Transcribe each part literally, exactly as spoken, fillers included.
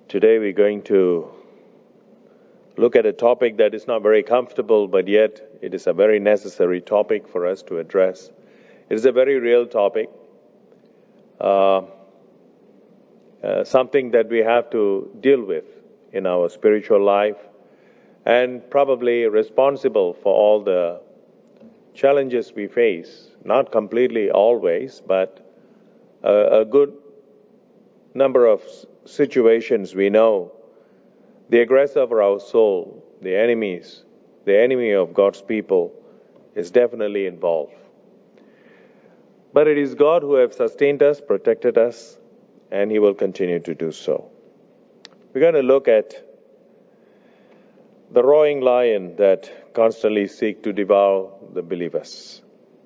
Today we're going to look at a topic that is not very comfortable, but yet it is a very necessary topic for us to address. It is a very real topic, uh, uh, something that we have to deal with in our spiritual life, and probably responsible for all the challenges we face, not completely always, but a, a good number of situations we know. The aggressor of our soul, the enemies, the enemy of God's people is definitely involved. But it is God who has sustained us, protected us, and He will continue to do so. We're going to look at the roaring lion that constantly seeks to devour the believers.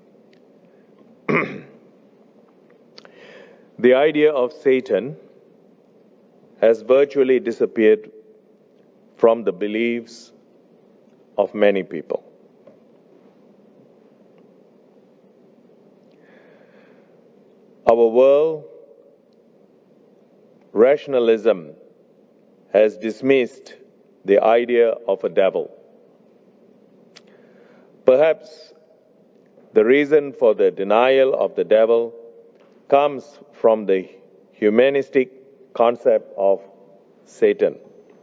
The idea of Satan has virtually disappeared from the beliefs of many people. Our world rationalism has dismissed the idea of a devil. Perhaps the reason for the denial of the devil comes from the humanistic concept of Satan.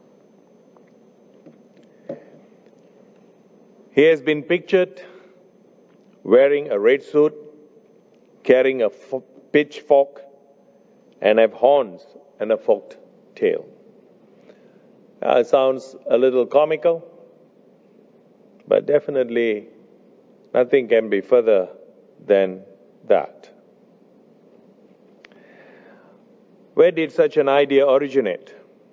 He has been pictured wearing a red suit, carrying a f- pitchfork, and have horns and a forked tail. Uh, it sounds a little comical, but definitely nothing can be further than that. Where did such an idea originate?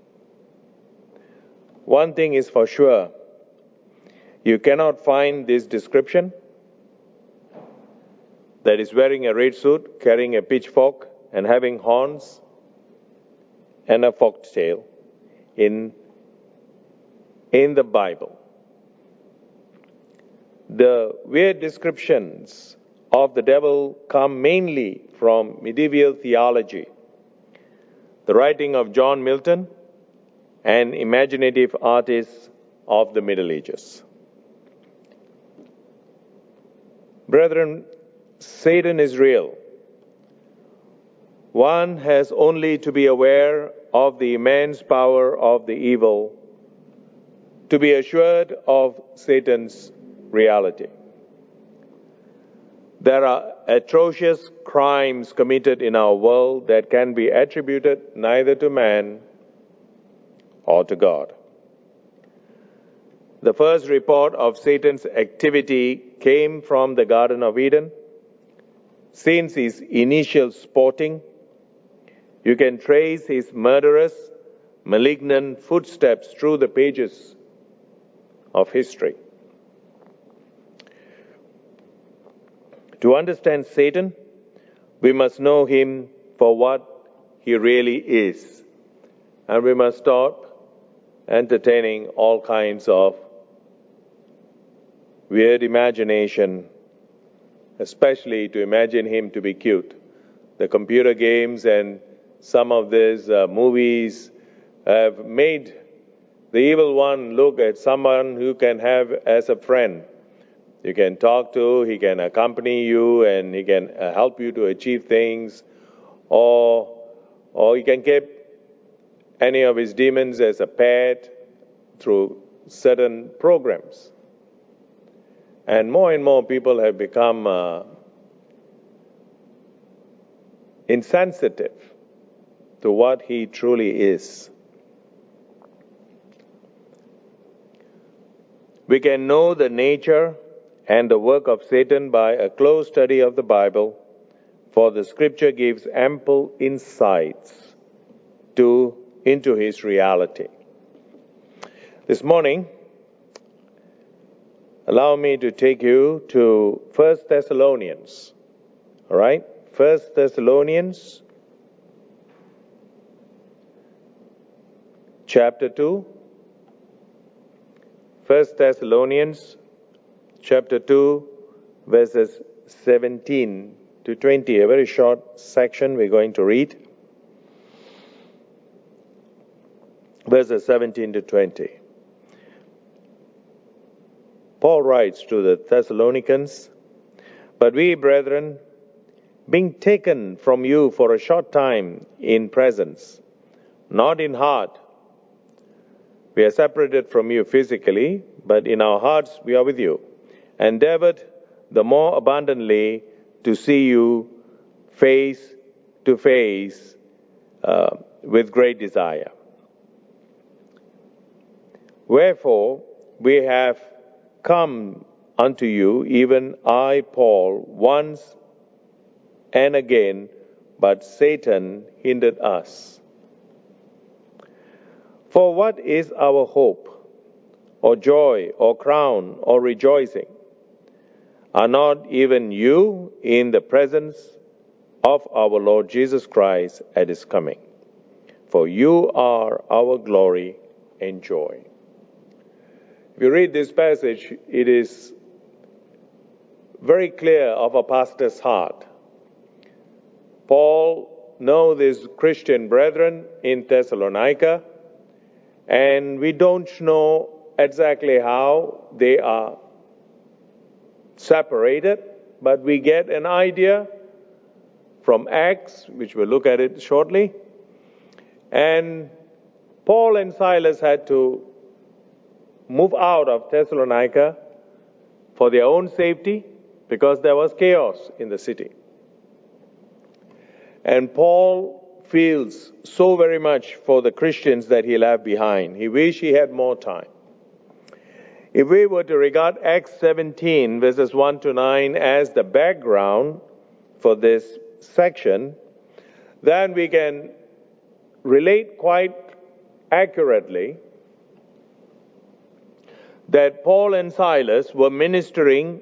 One thing is for sure, you cannot find this description, that is wearing a red suit, carrying a pitchfork, and having horns and a forked tail in, in the Bible. The weird descriptions of the devil come mainly from medieval theology, the writing of John Milton, and imaginative artists of the Middle Ages. Brethren, Satan is real. One has only to be aware of the immense power of the evil to be assured of Satan's reality. There are atrocious crimes committed in our world that can be attributed neither to man or to God. The first report of Satan's activity came from the Garden of Eden. Since his initial sporting, you can trace his murderous, malignant footsteps through the pages of history. To understand Satan, we must know him for what he really is. And we must stop entertaining all kinds of weird imagination, especially to imagine him to be cute. The computer games and some of these uh, movies have made the evil one look at someone who can have as a friend. You can talk to, he can accompany you, and he can uh, help you to achieve things, or or you can keep any of his demons as a pet through certain programs. And more and more people have become uh, insensitive to what he truly is. We can know the nature and the work of Satan by a close study of the Bible, for the Scripture gives ample insights to, into his reality. This morning, allow me to take you to First Thessalonians. All right? First Thessalonians chapter two. First Thessalonians chapter two, verses seventeen to twenty. A very short section we're going to read. verses seventeen to twenty. Paul writes to the Thessalonians, "But we, brethren, being taken from you for a short time in presence, not in heart, we are separated from you physically, but in our hearts we are with you, endeavored the more abundantly to see you face to face uh, with great desire. Wherefore we have come unto you, even I, Paul, once and again, but Satan hindered us. For what is our hope, or joy, or crown, or rejoicing? Are not even you in the presence of our Lord Jesus Christ at his coming? For you are our glory and joy." If you read this passage, it is very clear of a pastor's heart. Paul knows his Christian brethren in Thessalonica, and we don't know exactly how they are separated, but we get an idea from Acts, which we'll look at it shortly. And Paul and Silas had to move out of Thessalonica for their own safety because there was chaos in the city. And Paul feels so very much for the Christians that he left behind. He wished he had more time. If we were to regard Acts seventeen, verses one to nine, as the background for this section, then we can relate quite accurately that Paul and Silas were ministering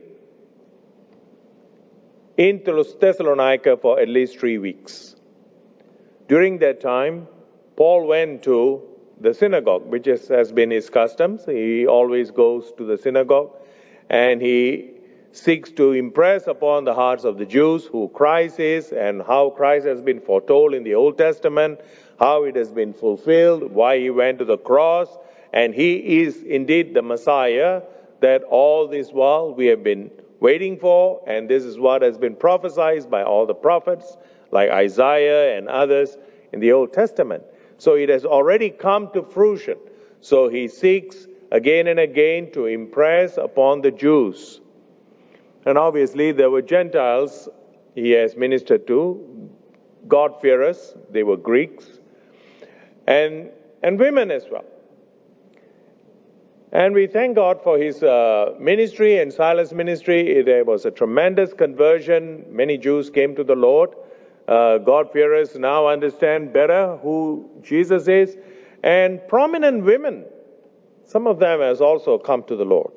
in Thessalonica for at least three weeks. During that time, Paul went to the synagogue, which is, has been his custom. He always goes to the synagogue and he seeks to impress upon the hearts of the Jews who Christ is and how Christ has been foretold in the Old Testament, how it has been fulfilled, why he went to the cross, and he is indeed the Messiah that all this while we have been waiting for, and this is what has been prophesied by all the prophets like Isaiah and others in the Old Testament. So it has already come to fruition. So he seeks again and again to impress upon the Jews. And obviously there were Gentiles he has ministered to, God-fearers, they were Greeks, and, and women as well. And we thank God for his uh, ministry and Silas' ministry. There was a tremendous conversion. Many Jews came to the Lord. Uh, God-fearers now understand better who Jesus is. And prominent women, some of them has also come to the Lord.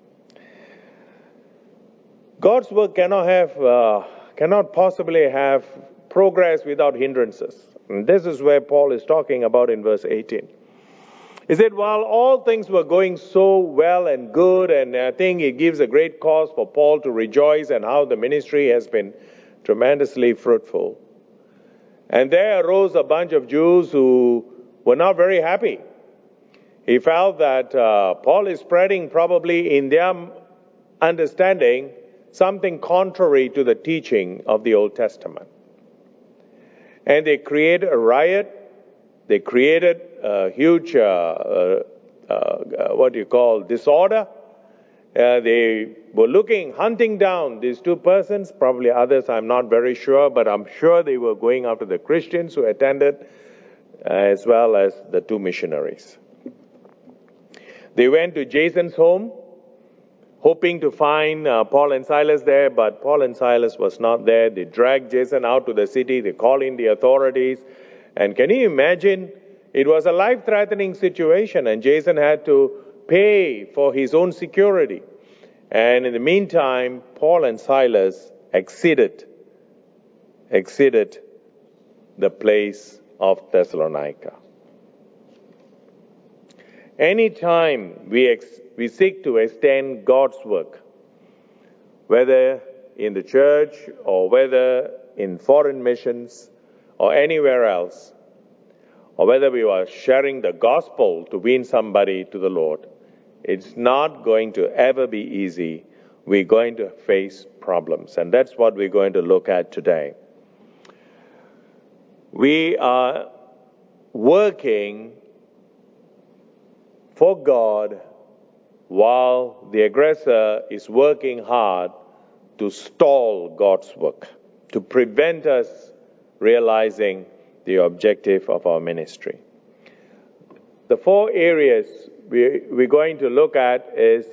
God's work cannot have, uh, cannot possibly have progress without hindrances. And this is where Paul is talking about in verse eighteen. He said, while all things were going so well and good, and I think it gives a great cause for Paul to rejoice and how the ministry has been tremendously fruitful. And there arose a bunch of Jews who were not very happy. He felt that uh, Paul is spreading, probably in their understanding, something contrary to the teaching of the Old Testament. And they created a riot. They created a huge, uh, uh, uh, what do you call, disorder. Uh, they were looking, hunting down these two persons, probably others, I'm not very sure, but I'm sure they were going after the Christians who attended, uh, as well as the two missionaries. They went to Jason's home, hoping to find uh, Paul and Silas there, but Paul and Silas was not there. They dragged Jason out to the city. They called in the authorities. And can you imagine? It was a life-threatening situation, and Jason had to pay for his own security. And in the meantime, Paul and Silas exited, exited the place of Thessalonica. Anytime we, ex- we seek to extend God's work, whether in the church or whether in foreign missions or anywhere else, or whether we are sharing the gospel to win somebody to the Lord, it's not going to ever be easy. We're going to face problems, and that's what we're going to look at today. We are working for God while the aggressor is working hard to stall God's work, to prevent us realizing the objective of our ministry. The four areas we, we're going to look at is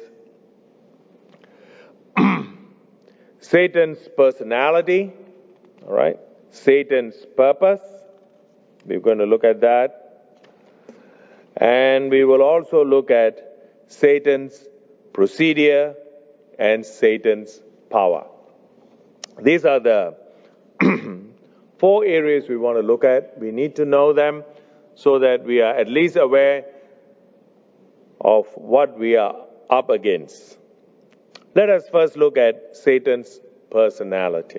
Satan's personality, all right, Satan's purpose. We're going to look at that. And we will also look at Satan's procedure and Satan's power. These are the four areas we want to look at. We need to know them so that we are at least aware of what we are up against. Let us first look at Satan's personality.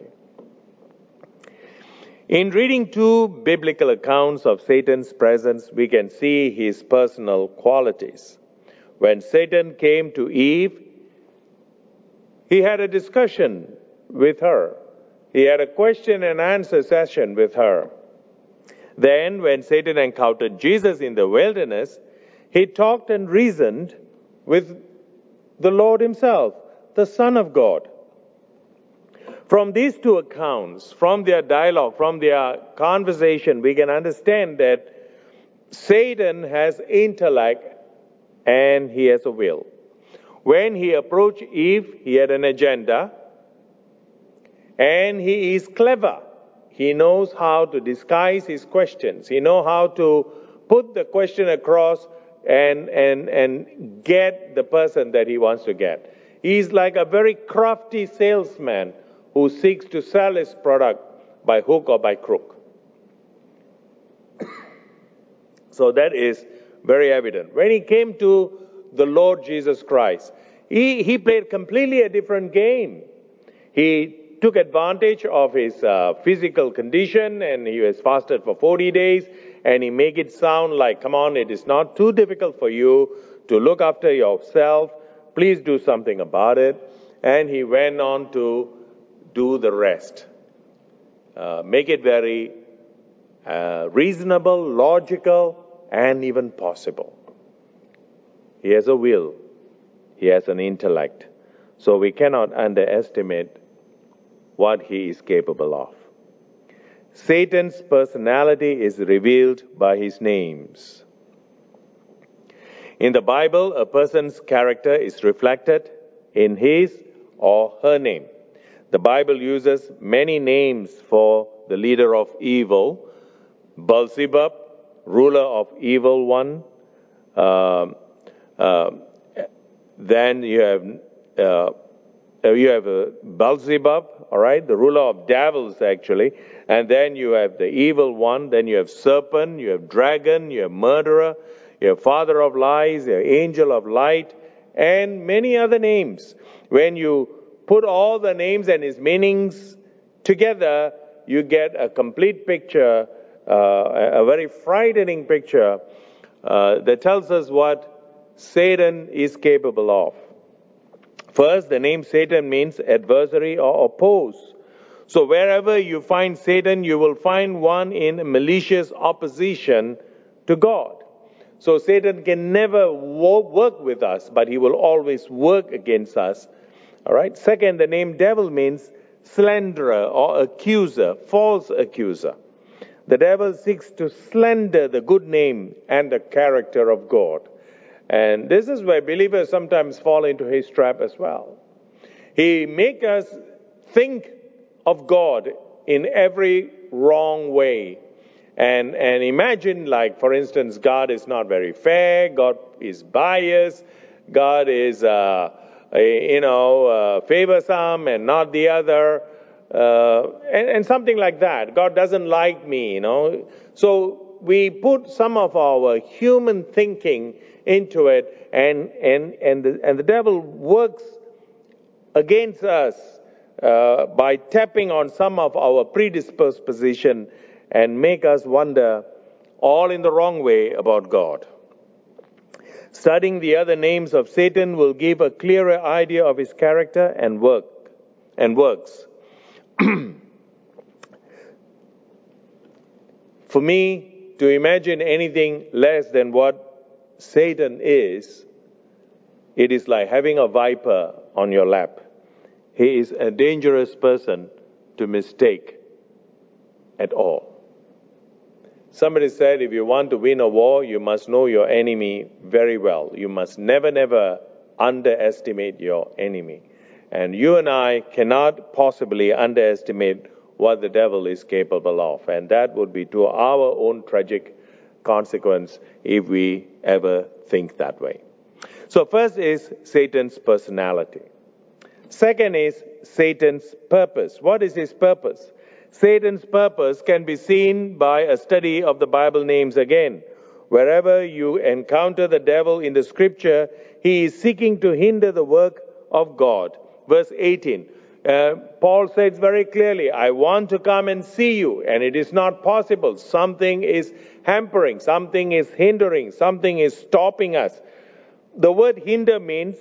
In reading two biblical accounts of Satan's presence, we can see his personal qualities. When Satan came to Eve, he had a discussion with her. He had a question and answer session with her. Then, when Satan encountered Jesus in the wilderness, he talked and reasoned with the Lord himself, the Son of God. From these two accounts, from their dialogue, from their conversation, we can understand that Satan has intellect and he has a will. When he approached Eve, he had an agenda, and he is clever. He knows how to disguise his questions. He knows how to put the question across and, and, and get the person that he wants to get. He's like a very crafty salesman who seeks to sell his product by hook or by crook. So that is very evident. When he came to the Lord Jesus Christ, he, he played completely a different game. He took advantage of his uh, physical condition, and he was fasted for forty days, and he made it sound like, come on, it is not too difficult for you to look after yourself. Please do something about it. And he went on to do the rest. Uh, make it very uh, reasonable, logical, and even possible. He has a will. He has an intellect. So we cannot underestimate what he is capable of. Satan's personality is revealed by his names. In the Bible, a person's character is reflected in his or her name. The Bible uses many names for the leader of evil: Beelzebub, ruler of evil one. Uh, uh, then you have uh, you have uh, Beelzebub, all right, the ruler of devils actually. And then you have the evil one. Then you have serpent, you have dragon, you have murderer, you have father of lies, you have angel of light, and many other names. When you put all the names and his meanings together, you get a complete picture, uh, a very frightening picture uh, that tells us what Satan is capable of. First, the name Satan means adversary or oppose. So wherever you find Satan, you will find one in malicious opposition to God. So Satan can never work with us, but he will always work against us. All right. Second, the name devil means slanderer or accuser, false accuser. The devil seeks to slander the good name and the character of God. And this is where believers sometimes fall into his trap as well. He makes us think of God in every wrong way. And, and imagine, like, for instance, God is not very fair, God is biased, God is, uh, you know, uh, favors some and not the other, uh, and, and something like that. God doesn't like me, you know. So we put some of our human thinking into it, and and and the, and the devil works against us uh, by tapping on some of our predisposed position and make us wonder all in the wrong way about God. Studying the other names of Satan will give a clearer idea of his character and work and works. For me, to imagine anything less than what Satan is, it is like having a viper on your lap. He is a dangerous person to mistake at all. Somebody said, if you want to win a war, you must know your enemy very well. You must never, never underestimate your enemy. And you and I cannot possibly underestimate what the devil is capable of. And that would be to our own tragic consequence if we ever think that way. So first is Satan's personality. Second is Satan's purpose. What is his purpose? Satan's purpose can be seen by a study of the Bible names again. Wherever you encounter the devil in the scripture, he is seeking to hinder the work of God. Verse eighteen, uh, Paul says very clearly, I want to come and see you, and it is not possible. Something is hampering, something is hindering, something is stopping us. The word hinder means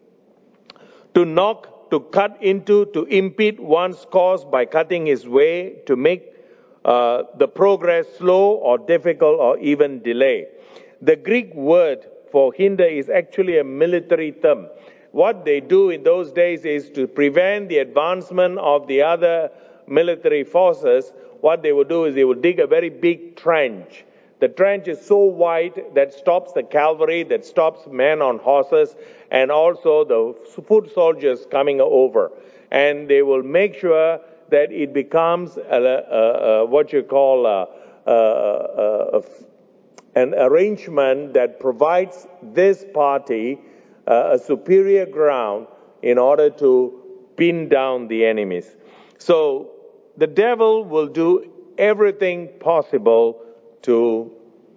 to knock, to cut into, to impede one's course by cutting his way, to make uh, the progress slow or difficult or even delay. The Greek word for hinder is actually a military term. What they do in those days is to prevent the advancement of the other military forces. What they would do is they would dig a very big trench. The trench is so wide that stops the cavalry, that stops men on horses, and also the foot soldiers coming over. And they will make sure that it becomes a, a, a, what you call a, a, a, an arrangement that provides this party uh, a superior ground in order to pin down the enemies. So the devil will do everything possible to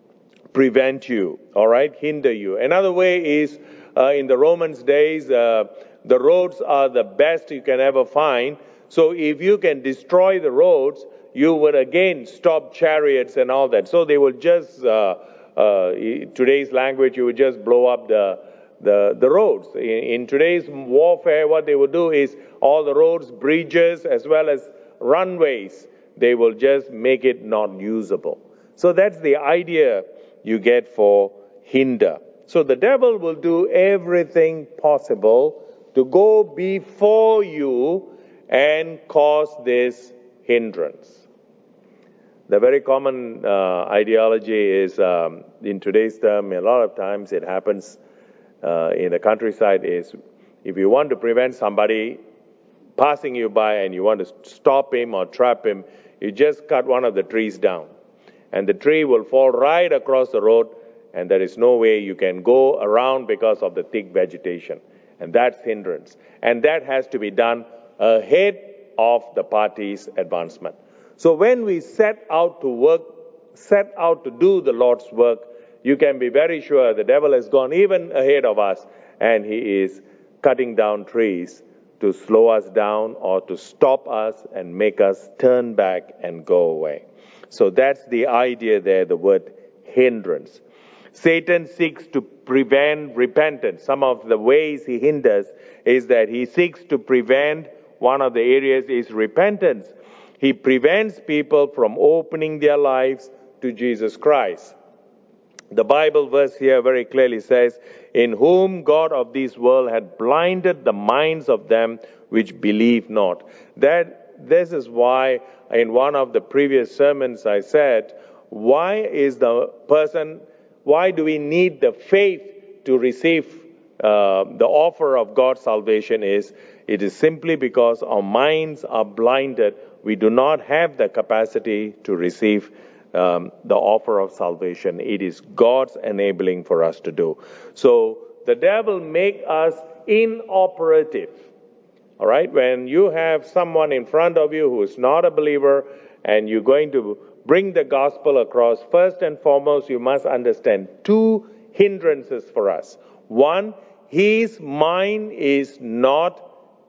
prevent you, all right, hinder you. Another way is uh, in the Romans days, uh, the roads are the best you can ever find. So if you can destroy the roads, you would again stop chariots and all that. So they will just, uh, uh, today's language, you would just blow up the the, the roads. In, in today's warfare, what they would do is all the roads, bridges, as well as runways, they will just make it not usable. So that's the idea you get for hinder. So the devil will do everything possible to go before you and cause this hindrance. The very common uh, ideology is, um, in today's term, a lot of times it happens uh, in the countryside, is if you want to prevent somebody passing you by and you want to stop him or trap him, you just cut one of the trees down. And the tree will fall right across the road, and there is no way you can go around because of the thick vegetation. And that's hindrance. And that has to be done ahead of the party's advancement. So when we set out to work, set out to do the Lord's work, you can be very sure the devil has gone even ahead of us, and he is cutting down trees to slow us down or to stop us and make us turn back and go away. So that's the idea there, the word hindrance. Satan seeks to prevent repentance. Some of the ways he hinders is that he seeks to prevent, one of the areas is repentance. He prevents people from opening their lives to Jesus Christ. The Bible verse here very clearly says, in whom God of this world had blinded the minds of them which believe not. That this is why in one of the previous sermons I said, why is the person, why do we need the faith to receive uh, the offer of God's salvation is, it is simply because our minds are blinded. We do not have the capacity to receive um, the offer of salvation. It is God's enabling for us to do. So the devil make us inoperative. All right, when you have someone in front of you who is not a believer and you're going to bring the gospel across, first and foremost, you must understand two hindrances for us. One, his mind is not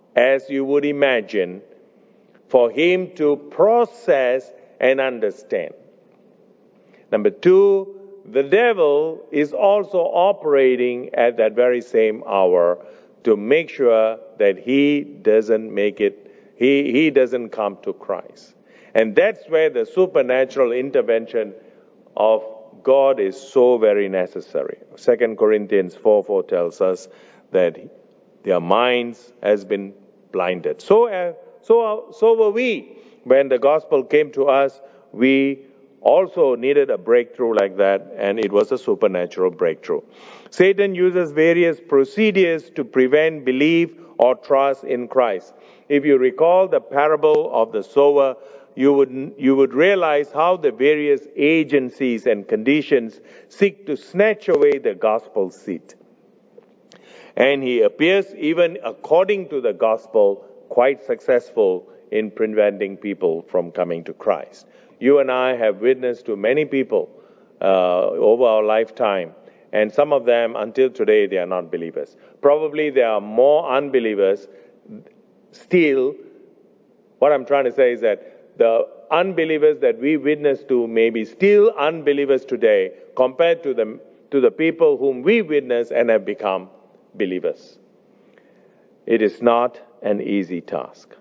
as you would imagine for him to process and understand. Number two, the devil is also operating at that very same hour to make sure that he doesn't make it, he, he doesn't come to Christ. And that's where the supernatural intervention of God is so very necessary. Second Corinthians four four tells us that their minds has been blinded. So, uh, so, uh, so were we. When the gospel came to us, we also needed a breakthrough like that, and it was a supernatural breakthrough. Satan uses various procedures to prevent belief or trust in Christ. If you recall the parable of the sower, you would, you would realize how the various agencies and conditions seek to snatch away the gospel seed. And he appears, even according to the gospel, quite successful in preventing people from coming to Christ. You and I have witnessed to many people uh, over our lifetime, and some of them, until today, they are not believers. Probably there are more unbelievers still. What I'm trying to say is that the unbelievers that we witness to may be still unbelievers today compared to the, to the people whom we witness and have become believers. It is not an easy task.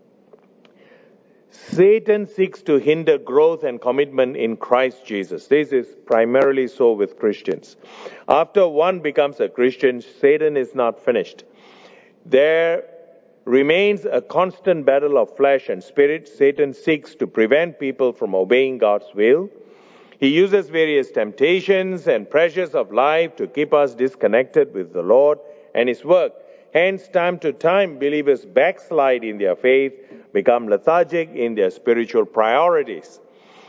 Satan seeks to hinder growth and commitment in Christ Jesus. This is primarily so with Christians. After one becomes a Christian, Satan is not finished. There remains a constant battle of flesh and spirit. Satan seeks to prevent people from obeying God's will. He uses various temptations and pressures of life to keep us disconnected with the Lord and His work. Hence, time to time, believers backslide in their faith, become lethargic in their spiritual priorities.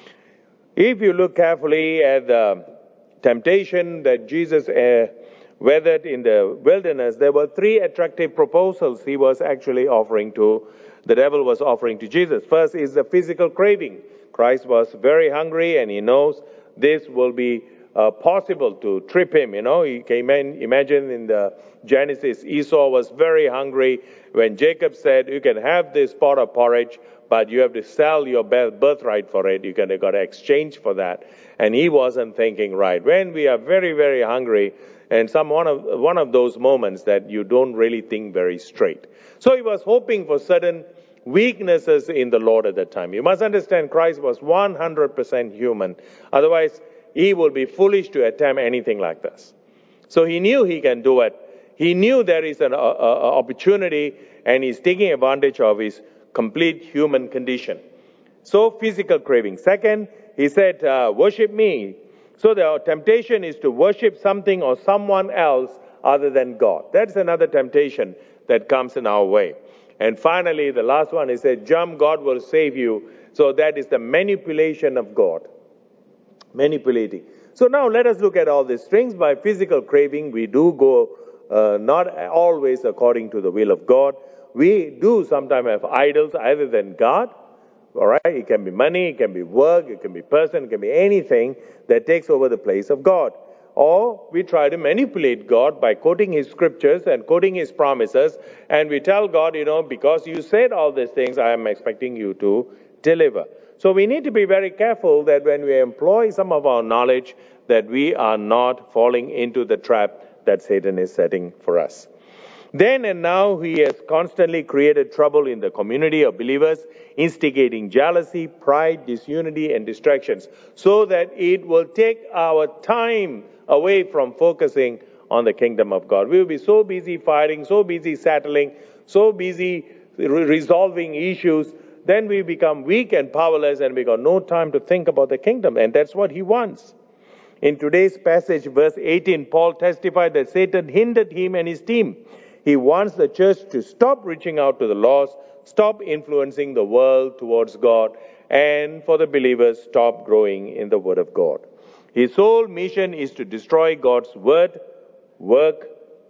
If you look carefully at the temptation that Jesus uh, weathered in the wilderness, there were three attractive proposals he was actually offering to, the devil was offering to Jesus. First is the physical craving. Christ was very hungry, and he knows this will be uh, possible to trip him. You know, you can imagine in the Genesis, Esau was very hungry when Jacob said, you can have this pot of porridge, but you have to sell your birthright for it. You can got to exchange for that. And he wasn't thinking right. When we are very, very hungry, and some one of one of those moments that you don't really think very straight. So he was hoping for certain weaknesses in the Lord at that time. You must understand, Christ was one hundred percent human. Otherwise, he would be foolish to attempt anything like this. So he knew he can do it. He knew there is an uh, uh, opportunity, and he's taking advantage of his complete human condition. So physical craving. Second, he said, uh, worship me. So the temptation is to worship something or someone else other than God. That's another temptation that comes in our way. And finally, the last one is that jump, God will save you. So that is the manipulation of God. Manipulating. So now let us look at all these things. By physical craving, we do go uh, not always according to the will of God. We do sometimes have idols other than God. All right, it can be money, it can be work, it can be person, it can be anything that takes over the place of God. Or we try to manipulate God by quoting His scriptures and quoting His promises, and we tell God, you know, because you said all these things, I am expecting you to deliver. So we need to be very careful that when we employ some of our knowledge, that we are not falling into the trap that Satan is setting for us. Then and now he has constantly created trouble in the community of believers, instigating jealousy, pride, disunity, and distractions, so that it will take our time away from focusing on the kingdom of God. We will be so busy fighting, so busy settling, so busy re- resolving issues, then we become weak and powerless, and we got no time to think about the kingdom, and that's what he wants. In today's passage, verse eighteen, Paul testified that Satan hindered him and his team. He wants the church to stop reaching out to the lost, stop influencing the world towards God, and for the believers, stop growing in the Word of God. His sole mission is to destroy God's Word, work,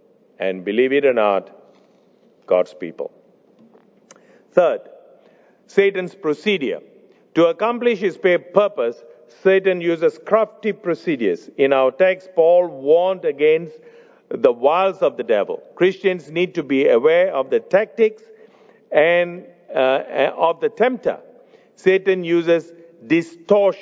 and believe it or not, God's people. Third, Satan's procedure. To accomplish his purpose, Satan uses crafty procedures. In our text, Paul warned against the wiles of the devil. Christians need to be aware of the tactics and uh, of the tempter. Satan uses distortion.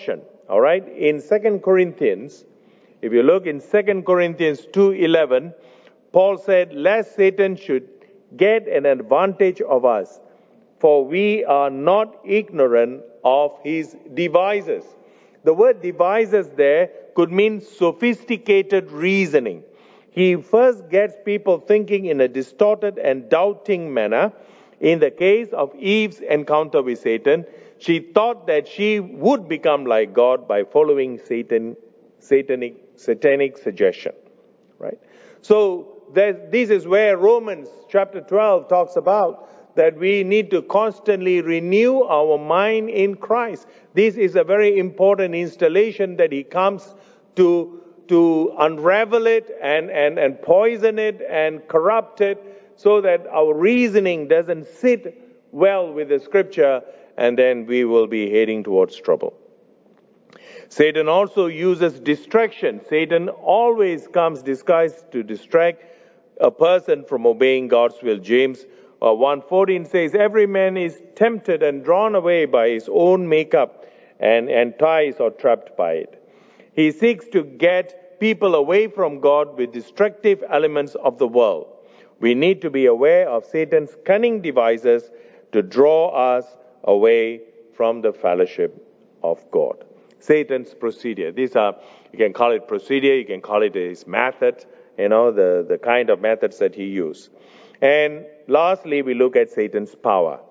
All right? In Second Corinthians, if you look in Second Corinthians two eleven, Paul said, lest Satan should get an advantage of us, for we are not ignorant of his devices. The word devices there could mean sophisticated reasoning. He first gets people thinking in a distorted and doubting manner. In the case of Eve's encounter with Satan, she thought that she would become like God by following Satan, satanic, satanic suggestion. Right? So this is where Romans chapter twelve talks about that we need to constantly renew our mind in Christ. This is a very important installation that he comes to, to unravel it and, and, and poison it and corrupt it so that our reasoning doesn't sit well with the scripture, and then we will be heading towards trouble. Satan also uses distraction. Satan always comes disguised to distract a person from obeying God's will. James uh, one fourteen says, every man is tempted and drawn away by his own makeup and enticed or trapped by it. He seeks to get people away from God with destructive elements of the world. We need to be aware of Satan's cunning devices to draw us away from the fellowship of God. Satan's procedure. These are, you can call it procedure, you can call it his method, you know, the, the kind of methods that he used. And lastly, we look at Satan's power.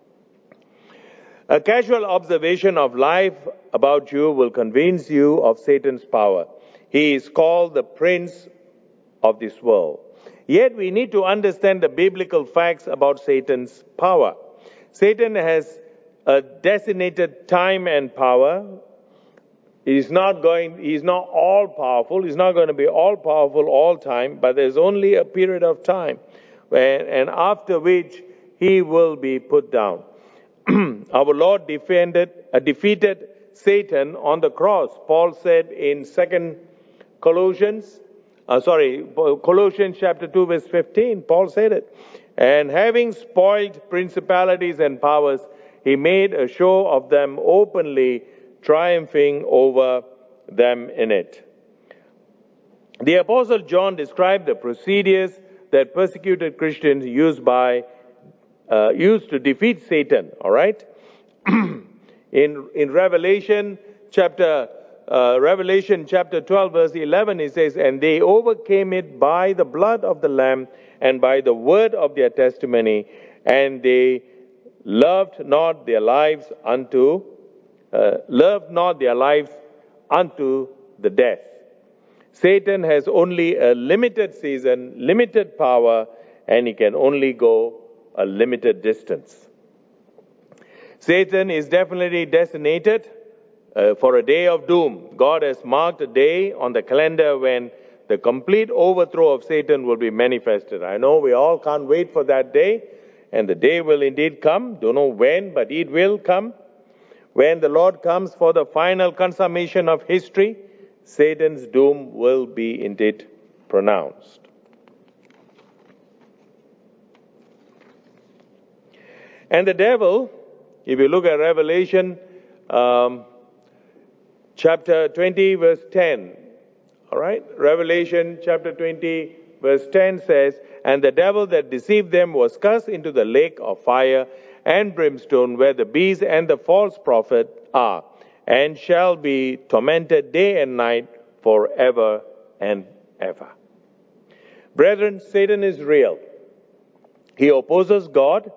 A casual observation of life about you will convince you of Satan's power. He is called the prince of this world. Yet we need to understand the biblical facts about Satan's power. Satan has a designated time and power. He's not going, he's not all powerful. He's not going to be all powerful all time, but there's only a period of time when, and after which he will be put down. Our Lord defended, uh, defeated Satan on the cross. Paul said in Second Colossians, uh, sorry, Colossians chapter two verse fifteen, Paul said it. And having spoiled principalities and powers, he made a show of them openly, triumphing over them in it. The Apostle John described the procedures that persecuted Christians used by uh, used to defeat Satan. All right, in in Revelation chapter uh, Revelation chapter twelve verse eleven, it says, "And they overcame it by the blood of the Lamb and by the word of their testimony, and they loved not their lives unto." Uh, loved not their lives unto the death. Satan has only a limited season, limited power, and he can only go a limited distance. Satan is definitely designated uh, for a day of doom. God has marked a day on the calendar when the complete overthrow of Satan will be manifested. I know we all can't wait for that day, and the day will indeed come. Don't know when, but it will come. When the Lord comes for the final consummation of history, Satan's doom will be indeed pronounced. And the devil, if you look at Revelation um, chapter twenty, verse ten, all right, Revelation chapter twenty, verse ten says, "And the devil that deceived them was cast into the lake of fire and brimstone, where the beast and the false prophet are, and shall be tormented day and night forever and ever." Brethren, Satan is real. He opposes God,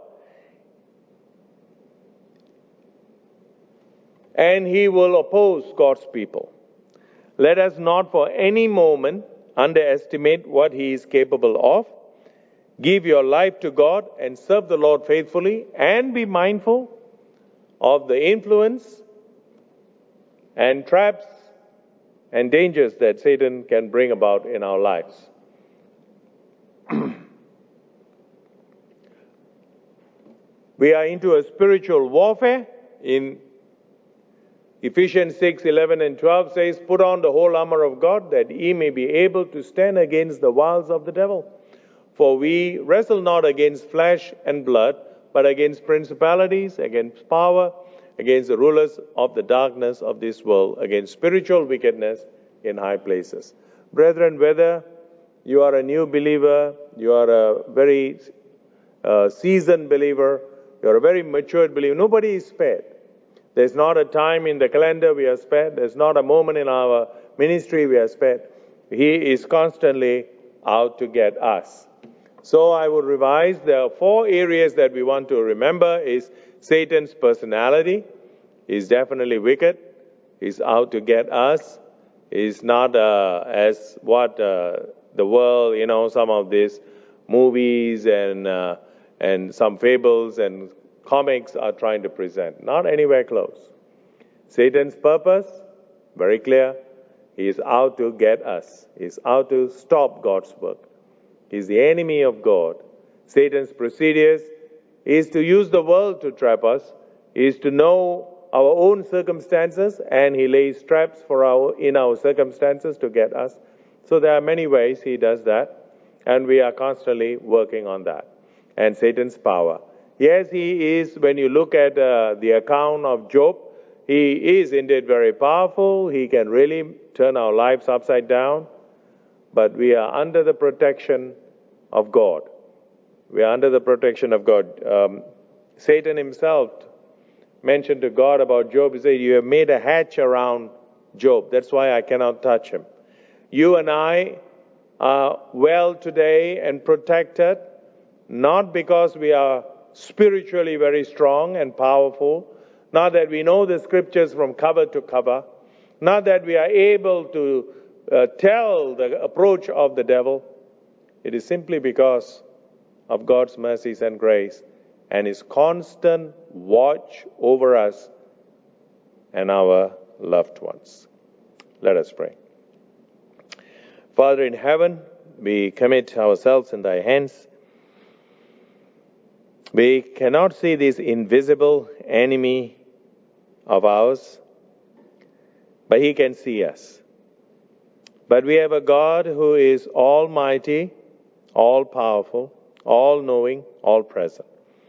and he will oppose God's people. Let us not for any moment underestimate what he is capable of. Give your life to God and serve the Lord faithfully, and be mindful of the influence and traps and dangers that Satan can bring about in our lives. We are into a spiritual warfare. In Ephesians six, eleven and twelve says, "Put on the whole armor of God, that ye may be able to stand against the wiles of the devil. For we wrestle not against flesh and blood, but against principalities, against power, against the rulers of the darkness of this world, against spiritual wickedness in high places. Brethren, whether you are a new believer, you are a very uh, seasoned believer, you are a very matured believer, nobody is spared. There's not a time in the calendar we are spared. There's not a moment in our ministry we are spared. He is constantly out to get us. So I would revise, there are four areas that we want to remember is Satan's personality. He's definitely wicked. He's out to get us. He's not uh, as what uh, the world, you know, some of these movies and uh, and some fables and comics are trying to present. Not anywhere close. Satan's purpose, very clear. He is out to get us. He's out to stop God's work. He's the enemy of God. Satan's procedures is to use the world to trap us, is to know our own circumstances, and he lays traps for our in our circumstances to get us. So there are many ways he does that, and we are constantly working on that. And Satan's power. Yes, he is, when you look at uh, the account of Job, he is indeed very powerful. He can really turn our lives upside down. But we are under the protection of God. We are under the protection of God. Um, Satan himself mentioned to God about Job. He said, you have made a hedge around Job. That's why I cannot touch him. You and I are well today and protected, not because we are spiritually very strong and powerful, not that we know the scriptures from cover to cover, not that we are able to uh, tell the approach of the devil. It is simply because of God's mercies and grace and his constant watch over us and our loved ones. Let us pray. Father in heaven, we commit ourselves in thy hands. We cannot see this invisible enemy of ours, but he can see us. But we have a God who is almighty, all-powerful, all-knowing, all-present.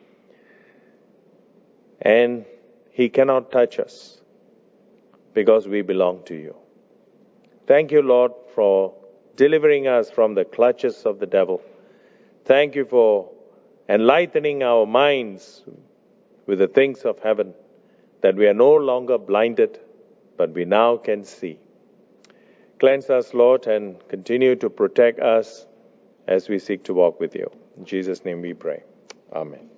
And he cannot touch us because we belong to you. Thank you, Lord, for delivering us from the clutches of the devil. Thank you for enlightening our minds with the things of heaven, that we are no longer blinded, but we now can see. Cleanse us, Lord, and continue to protect us as we seek to walk with you. In Jesus' name we pray. Amen.